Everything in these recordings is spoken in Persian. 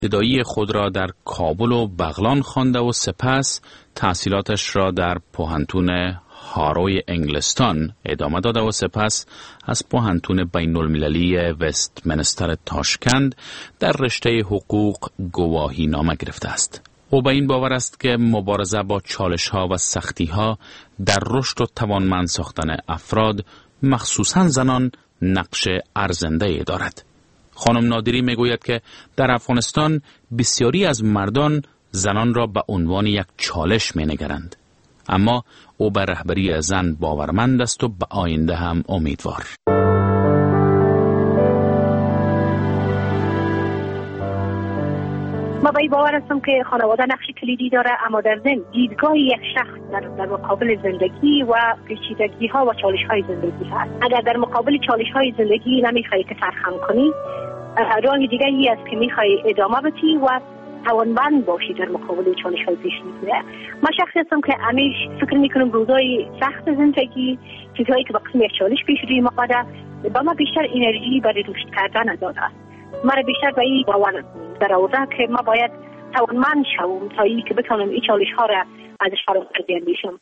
ابتدایی خود را در کابل و بغلان خوانده و سپس تحصیلاتش را در پوهنتون هاروی انگلستان ادامه داده و سپس از پوهنتون بین المللی وستمنستر تاشکند در رشته حقوق گواهی نامه گرفته است. او به این باور است که مبارزه با چالش‌ها و سختی‌ها در رشد و توانمند ساختن افراد، مخصوصاً زنان، نقش ارزنده‌ای دارد. خانم نادری میگوید که در افغانستان بسیاری از مردان زنان را به عنوان یک چالش مینگرند، اما او به رهبری زن باورمند است و به آینده هم امیدوار. ما به این باور هستم که خانواده نقش کلیدی داره، اما در ضمن دیدگاه یک شخص در مقابل زندگی و پیچیدگی ها و چالش های زندگی هست. اگر در مقابل چالش های زندگی نمیخوای که سرخم کنی، راه دیگه ای است که میخوای ادامه بدی و توانمند باشی در مقابل چالش های پیش میاد. من شخصی هستم که همیشه فکر میکنم روزای سخت زندگی، چیزهایی که با قسم یک چالش پیش روی ما بده، با ما بیشتر انرژی برای رشد کردن داده است. من بیشتر به این باور در آورده که ما باید توانمند شوم تا اینی که بتونم این چالش ها را ازش فراتر بیاندیشم.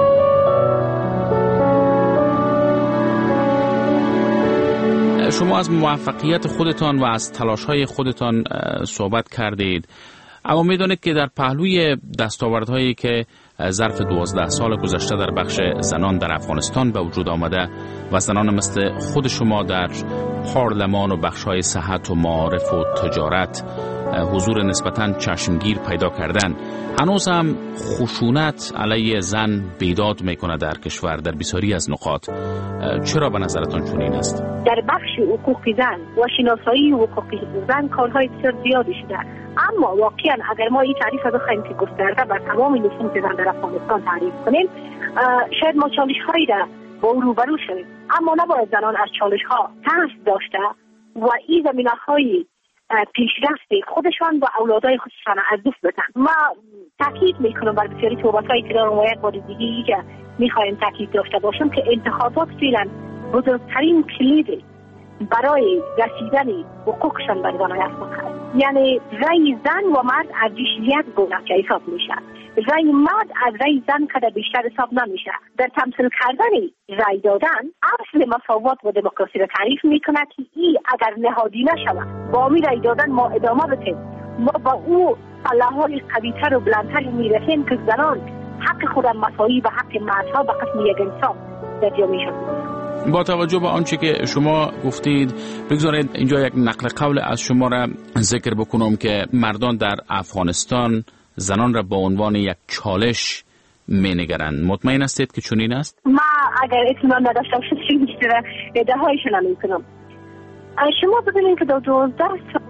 شما از موفقیت خودتان و از تلاش‌های خودتان صحبت کردید، اما می‌دانید که در پهلوی دستاوردهایی که ظرف 12 سال گذشته در بخش زنان در افغانستان به وجود آمده و زنان مثل خود شما در پارلمان و بخش‌های صحت و معارف و تجارت حضور نسبتاً چشمگیر پیدا کردن، هنوز هم خشونت علیه زن بیداد میکنه در کشور در بسیاری از نقاط. چرا به نظرتان چنین است؟ در بخش حقوق زن و شناسایی حقوق زن کارهای بسیار زیادی شده، اما واقعا اگر ما این تعریف رو بخوایم که گسترده بر تمام نسل زن در افغانستان تعریف کنیم، شاید ما چالش هایی را با او روبرو شویم، اما نباید زنان از چالش ها ترس داشته و این زمینه های پیشرفت خودشان و اولادای خودشان از دست بدن. ما تاکید میکنم بر بسیاری صحبت‌هایی که دارم و یک بار دیگه که میخوایم تاکید داشته باشم که انتخابات فعلا بزرگترین کلید برای رسیدن حقوقشان بر زنان افغان هست. یعنی رأی زن و مرد ارزش یک گونه که حساب میشه، رأی مرد از رأی زن کده بیشتر حساب نمیشه. در تمثیل کردن رأی دادن اصل مساوات و دموکراسی را تعریف میکنه که این اگر نهادی نشود با می رأی دادن ما ادامه بدیم، ما با او پله‌های قوی‌تر و بلندتری میرسیم که زنان حق خود مساوی به حق مردها به قسم یک انسان در جامعه شد. با توجه به آنچه که شما گفتید، بگذارید اینجا یک نقل قول از شما را ذکر بکنم که مردان در افغانستان زنان را به عنوان یک چالش می‌نگرند. مطمئن هستید که چنین است؟ ما اگر اطمینان نداشته باشم بیشتر ادعاهایشون نمی‌کنم. شما ببینید که در 12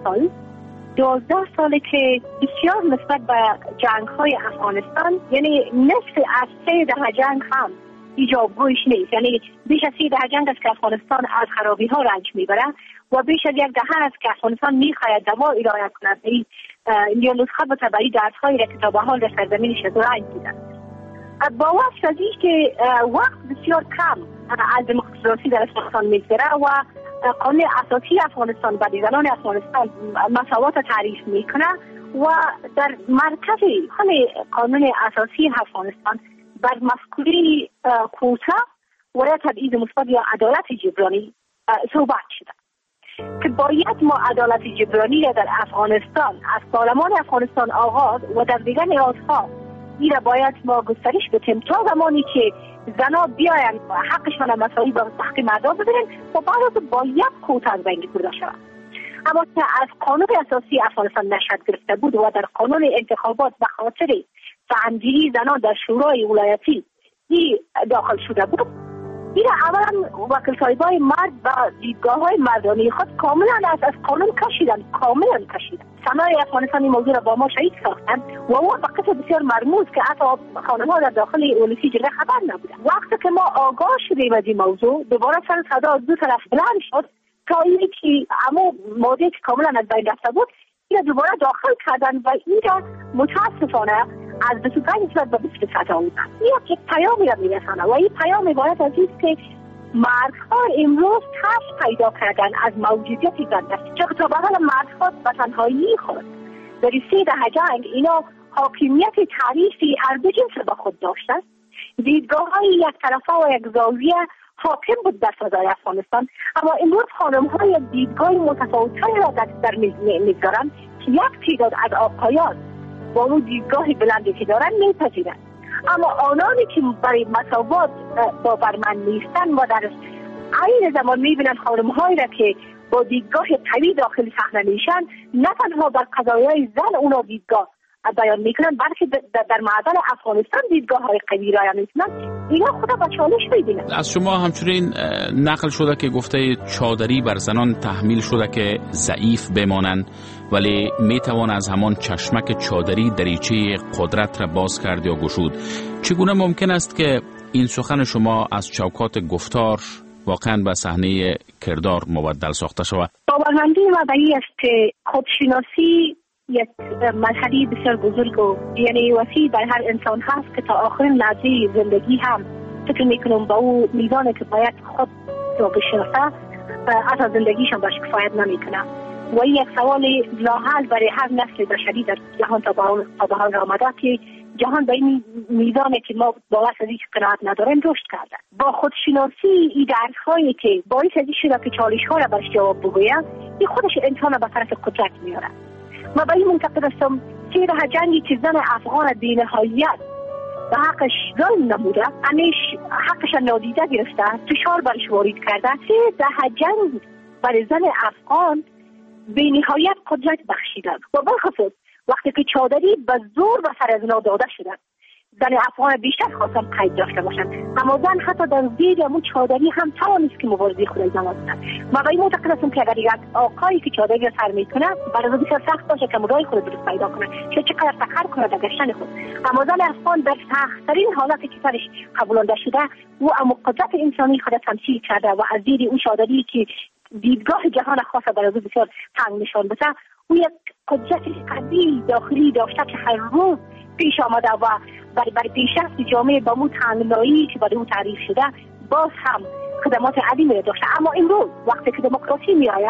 ساله که بسیار نسبت به جنگ‌های افغانستان، یعنی نصف از 3 دهه جنگ هم ایجابگویش نیست، یعنی بیش از 3 دهه جنگ است که افغانستان از خرابی ها رنج میبره و بیش از 1 دهه است که افغانستان میخواهد دوا ارائه کند یا نسخه به تبعی درس‌هایی را که تا به حال در سرزمینش رنج دیدند. با وصف از که وقت بسیار کم از دموکراسی در افغانستان میگذره و قانون اساسی افغانستان برای زنان افغانستان مساوات تعریف میکنه و در مرکز قانون اساسی افغانستان بر مفکوره کوتا و یا تبعیض مثبت یا عدالت جبرانی صحبت شده که باید ما عدالت جبرانی را در افغانستان از پارلمان افغانستان آغاز و در دیگر نهادها این را باید ما گسترش بدیم تا زمانی که زنها بیاین حقشان مساوی با حق مردا ببینن و بعد باید کوتا از بین برده شود. اما که از قانون اساسی افغانستان نشأت گرفته بود و در قانون انتخابات به خاطر فهمگیری زنان در شورای ولایتی داخل شده بود، این اولا وکیل صاحبای مرد و دیدگاه‌های مردانه خود کاملا از قانون کشیدن. سنای افغانستان این موضوع را با ما شهید ساختند و او به قطع بسیار مرموز که حتی خانم‌ها در داخل ولسی جلوه خبر نبودند. وقتی که ما آگاه شدیم از این موضوع، دوباره سر صدا از دو طرف بلند شد تا اینی که اما ماده که کاملا از بین رفته بود این دوباره داخل کردن و این را متاسفانه از 25 نسبت به 20 آوردن. این یک پیامی را میرسانه و این پیام باید از این که مردها امروز ترس پیدا کردن از موجودیت زن است، چون تا به حال مردها به تنهایی خود در 13 جنگ اینا حاکمیت تعریفی هر دو جنس با خود داشتن. دیدگاه های یک طرفه و یک زاویه حاکم بود در فضای افغانستان، اما امروز خانم های دیدگاه متفاوت‌تری را در می‌گذارند که یک تعداد از آقایان با اون دیدگاه بلندی که دارن میپذیرند، اما آنانی که برای مساوات باورمند نیستند و در عین زمان میبینند خانم هایی را که با دیدگاه قوی داخل صحنه میشن نه تنها در قضایای زن اونا دیدگاه بیان میکنن، بلکه در معادل افغانستان دیدگاه های قوی را میکنن، اینا خدا با چالش میبینن. از شما همچنین نقل شده که گفته چادری بر زنان تحمیل شده که ضعیف بمانند، ولی میتوان از همان چشمک چادری دریچه قدرت را باز کرد یا گشود. چگونه ممکن است که این سخن شما از چوکات گفتار واقعا به صحنه کردار مبدل ساخته شود؟ باورمندی ما به این است که خودشناسی یک مرحله بسیار بزرگ و یعنی وسیع در هر انسان هست که تا آخرین لحظه زندگی هم فکر میکنم با او میزانی که باید خود را بشناسه از زندگیشان باش کفایت نمیکنه و این یک سوال لاحل برای هر نسل بشری در جهان تا به حال آمده که جهان به این میزانی که ما باور از هیچ قناعت نداریم رشد کرده. با خودشناسی این درس‌هایی که باعث از این شده که چالش‌ها را برش جواب بگویم، این خودش انسان را به طرف قدرت میاره. ما به این منتقد هستم 13 جنگی که زن افغان بی نهایت به حقش ظلم نموده، همیش حقش نادیده گرفته، فشار برش وارد کرده. 13 جنگ برای زن افغان بی نهایت قدرت بخشیدن و بالخصوص وقتی که چادری به زور به سر از اینا داده شدن، زن افغان بیشتر خواستن قید داشته باشن، اما زن حتی در زیر همون چادری هم توانست که مبارزه خود انجام بدن. ما به این معتقد هستم که اگر یک آقایی که چادری را سر میکنه برای او بسیار سخت باشه که راه خود درست پیدا کنه، چقدر سفر کنه در گشتن خود، اما زن افغان در سخت‌ترین حالتی که سرش قبولانده شده او اما قدرت انسانی خود تمثیل کرده و از زیر اون چادری که دیدگاه جهان خاص برای او بسیار تنگ نشان بده، او یک قدرت قوی داخلی داشته که هر روز پیش آمده و برای پیشرفت جامعه با مو تنگنایی که برای او تعریف شده باز هم خدمات عظیمی داشته. اما امروز وقتی که دموکراسی می آید،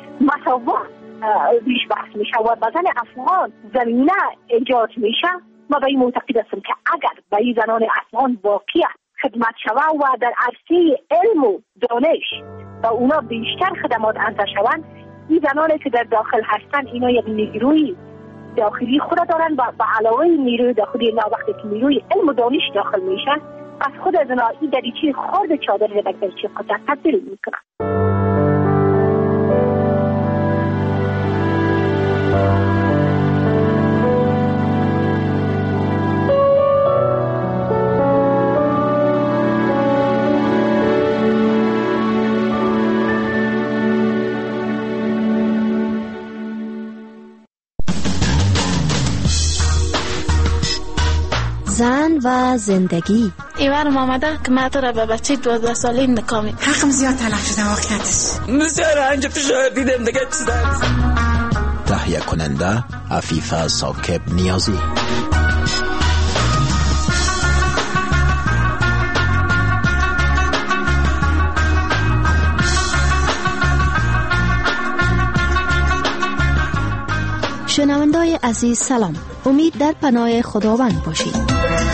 مساوات بیش بحث میشه و بدن افغان زمینه ایجاد میشه، ما به این معتقد هستم که اگر به این زنان افغان واقعا خدمت شود و در عرصه علم و دانش و اونا بیشتر خدمات انجام شوند، این زنانی که در داخل هستن اینا یک نیروی داخلی خود دارن و به علاوه نیروی داخلی اینا وقتی که نیروی علم و دانش داخل میشن از خود از اینا این دریچه خرد چادر رو در دریچه قدرت تبدیل میکنن. زن و زندگی. ایوانم آمده که من تو را به بچه 12 ساله نکامی حقم زیاد تلف شده واقعیتش بسیار انجا فشار دیدم دیگه چیز تهیه کننده عفیفه ساکب نیازی. شنوندای عزیز سلام، امید در پناه خداوند باشید.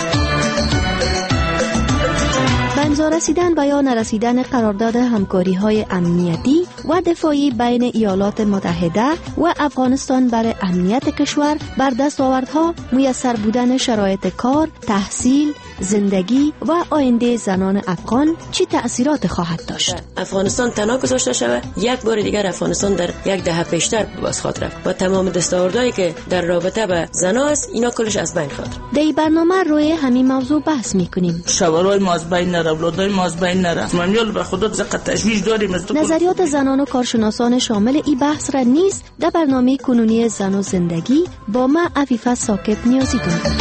به امضا رسیدن و یا نرسیدن قرارداد همکاری‌های امنیتی و دفاعی بین ایالات متحده و افغانستان برای امنیت کشور بر دستاوردها میسر بودن شرایط کار، تحصیل، زندگی و آینده زنان افغان چی تأثیرات خواهد داشت؟ افغانستان تنها گذاشته شود، یک بار دیگر افغانستان در یک دهه پیشتر باز خواهد رفت و تمام دستاوردهایی که در رابطه به زنان است اینا کلش از بین خواهد. در این برنامه روی همین موضوع بحث میکنیم. شوهرای ما از بین نره، اولادای ما از بین نره. مامیال به خدا زقت تشویش داریم. نظریات زنان و کارشناسان شامل این بحث را نیز در برنامه کنونی زن و زندگی با ما عفیفه ساکب نیازی داریم.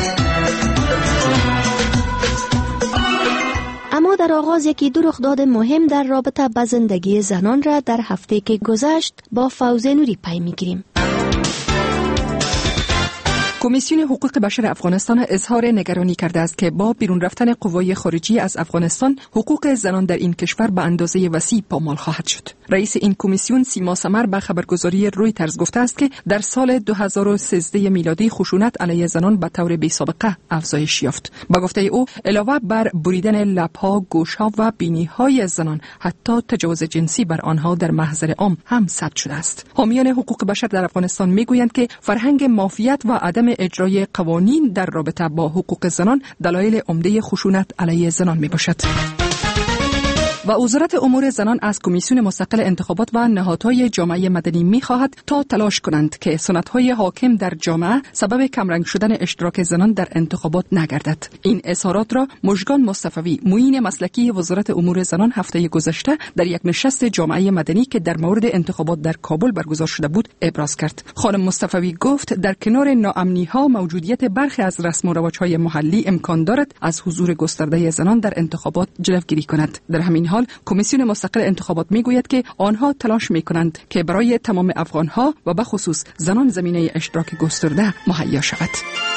اما در آغاز یکی دو رخداد مهم در رابطه با زندگی زنان را در هفته که گذشت با فوزه نوری پی میگیریم. کمیسیون حقوق بشر افغانستان اظهار نگرانی کرده است که با بیرون رفتن قوای خارجی از افغانستان حقوق زنان در این کشور به اندازه وسیع پامال خواهد شد. رئیس این کمیسیون سیما سمر به خبرگزاری رویترز گفته است که در سال 2013 میلادی خشونت علیه زنان به طور بی‌سابقه افزایش یافت. با گفته او علاوه بر بریدن لب‌ها، گوش‌ها و بینی‌های زنان، حتی تجاوز جنسی بر آنها در محضر عام هم ثبت شده است. حامیان حقوق بشر در افغانستان میگویند که فرهنگ معافیت و عدم اجرای قوانین در رابطه با حقوق زنان دلایل عمده خشونت علیه زنان میباشد. و وزارت امور زنان از کمیسیون مستقل انتخابات و نهادهای جامعه مدنی می‌خواهد تا تلاش کنند که سنت‌های حاکم در جامعه سبب کمرنگ شدن اشتراک زنان در انتخابات نگردد. این اظهارات را مژگان مصطفی، معین مسلکی وزارت امور زنان هفته گذشته در یک نشست جامعه مدنی که در مورد انتخابات در کابل برگزار شده بود ابراز کرد. خانم مصطفی گفت در کنار ناامنی‌ها موجودیت برخی از رسم و رواج‌های محلی امکان دارد از حضور گسترده زنان در انتخابات جلوگیری کند. در همین حال کمیسیون مستقل انتخابات میگوید که آنها تلاش میکنند که برای تمام افغانها و به خصوص زنان زمینه اشتراک گسترده مهیا شود.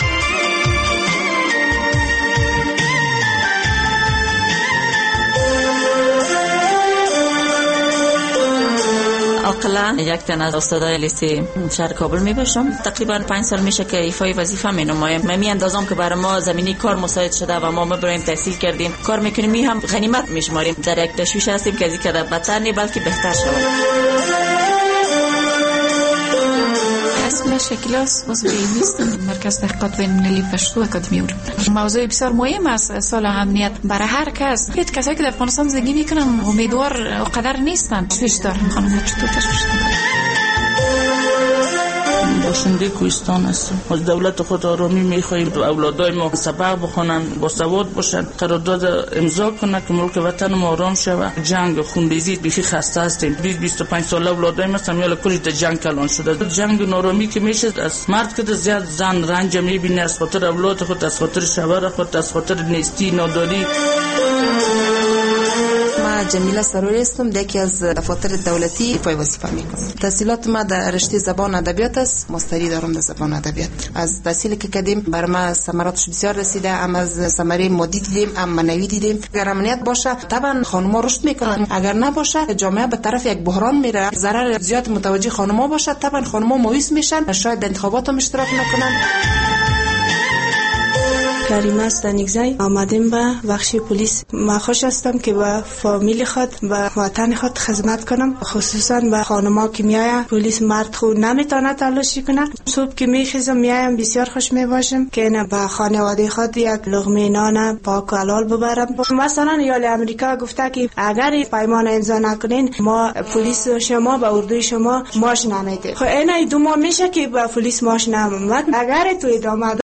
عاقلا یک تن از استادای لیسه شهر کابل میباشم. تقریبا 5 سال میشه که ایفای وظیفه مینمایم. من میاندازم که برای ما زمینی کار مساعد شده و ما برایم تحصیل کردیم، کار میکنیم، می هم غنیمت میشماریم. در یک تشویش هستیم که از این که بدتر نی بلکه بهتر شود. اسم شکلاس عضو نیستم مرکز تحقیقات بین‌المللی پشتو اکادمی اروپا. موضوع بسیار مهم است سال امنیت برای هر کس. هیچ کسی که در افغانستان زندگی میکنن امیدوار قدر نیستن. تشویش دارن خانم، چطور تشویش دارن؟ باشنده کوهستان هستم. از دولت خود آرامی میخواهیم اولادای ما سبق بخونن، با سواد باشن، قرارداد امضا کنن که ملک وطن ما آرام شود. جنگ خونریزی بیخی خسته هستیم. 20-25 ساله اولادای ما سمیال کلی در جنگ کلان شده. جنگ نارامی که میشه از مرد که زیاد زن رنج میبینه، از خاطر اولاد خود، از خاطر شوهر خود، از خاطر نیستی ناداری. جمیله سروری هستم، یکی از دفاتر دولتی ایفای وظیفه میکنم. تحصیلات ما در رشته زبان ادبیات است، ماستری دارم در زبان ادبیات. از تحصیلی که کردیم بر ما ثمراتش بسیار رسیده، هم از ثمره مادی دیدیم، هم معنوی دیدیم. اگر امنیت باشه طبعا خانم‌ها رشد میکنن، اگر نباشه جامعه به طرف یک بحران میره. ضرر زیاد متوجه خانم‌ها باشه طبعا خانم‌ها مایوس میشن، شاید انتخابات هم اشتراک نکنن. کریمه ستانیکزی، آمدیم به بخش پلیس. من خوش هستم که به فامیل خود، به وطن خود خدمت کنم، خصوصا به خانم‌ها که میایم. پلیس مرد خود نمیتونه تلاشی کنه. صبح که میخیزم میایم بسیار خوش میباشم که نه به خانواده خود یک لقمه نان پاک و حلال ببرم. مثلا ایال امریکا گفته که اگر پیمان امضا نکنین ما پلیس شما به اردوی شما ماش نمیده. خب این 2 ماه میشه که به پلیس ماش نمیاد. اگر تو ادامه